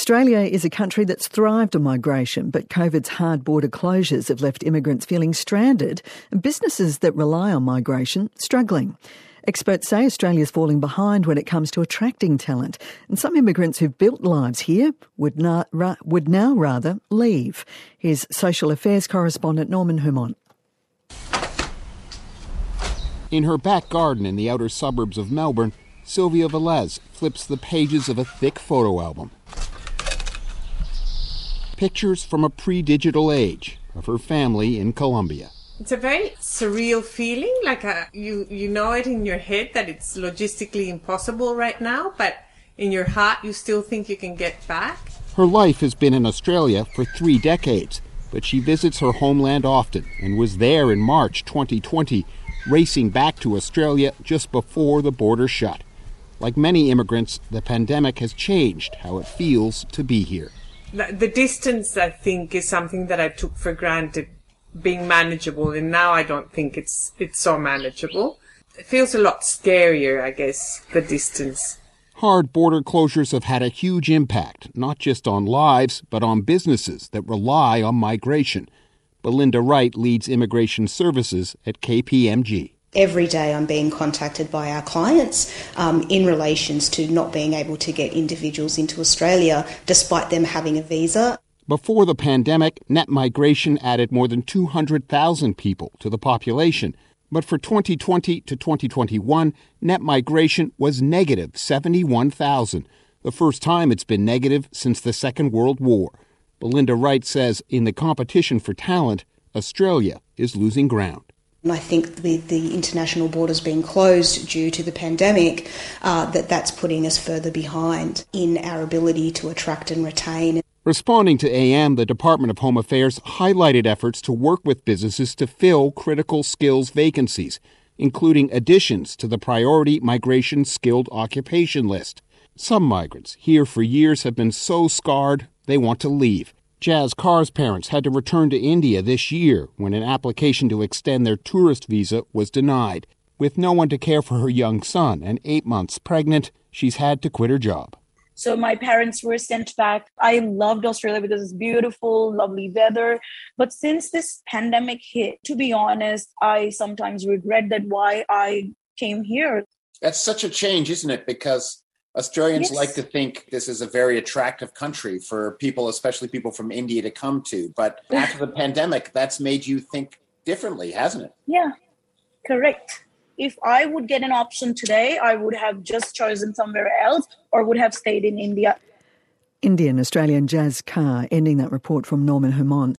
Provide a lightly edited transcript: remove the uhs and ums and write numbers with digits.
Australia is a country that's thrived on migration, but COVID's hard border closures have left immigrants feeling stranded and businesses that rely on migration struggling. Experts say Australia's falling behind when it comes to attracting talent, and some immigrants who've built lives here would now rather leave. Here's Social Affairs correspondent Norman Humont. In her back garden in the outer suburbs of Melbourne, Sylvia Velez flips the pages of a thick photo album. Pictures from a pre-digital age of her family in Colombia. It's a very surreal feeling, like you know it in your head that it's logistically impossible right now, but in your heart you still think you can get back. Her life has been in Australia for 3 decades, but she visits her homeland often and was there in March 2020, racing back to Australia just before the border shut. Like many immigrants, the pandemic has changed how it feels to be here. The distance, I think, is something that I took for granted being manageable, and now I don't think it's so manageable. It feels a lot scarier, I guess, the distance. Hard border closures have had a huge impact, not just on lives, but on businesses that rely on migration. Belinda Wright leads immigration services at KPMG. Every day I'm being contacted by our clients in relations to not being able to get individuals into Australia despite them having a visa. Before the pandemic, net migration added more than 200,000 people to the population. But for 2020 to 2021, net migration was negative 71,000, the first time it's been negative since the Second World War. Belinda Wright says in the competition for talent, Australia is losing ground. And I think with the international borders being closed due to the pandemic, that's putting us further behind in our ability to attract and retain. Responding to AM, the Department of Home Affairs highlighted efforts to work with businesses to fill critical skills vacancies, including additions to the priority migration skilled occupation list. Some migrants here for years have been so scarred they want to leave. Jazz Carr's parents had to return to India this year when an application to extend their tourist visa was denied. With no one to care for her young son and 8 months pregnant, she's had to quit her job. So my parents were sent back. I loved Australia because it's beautiful, lovely weather. But since this pandemic hit, to be honest, I sometimes regret that why I came here. That's such a change, isn't it? Because Australians like to think this is a very attractive country for people, especially people from India, to come to. But after the pandemic, that's made you think differently, hasn't it? Yeah, correct. If I would get an option today, I would have just chosen somewhere else or would have stayed in India. Indian Australian Jazz Carr, ending that report from Norman Humont.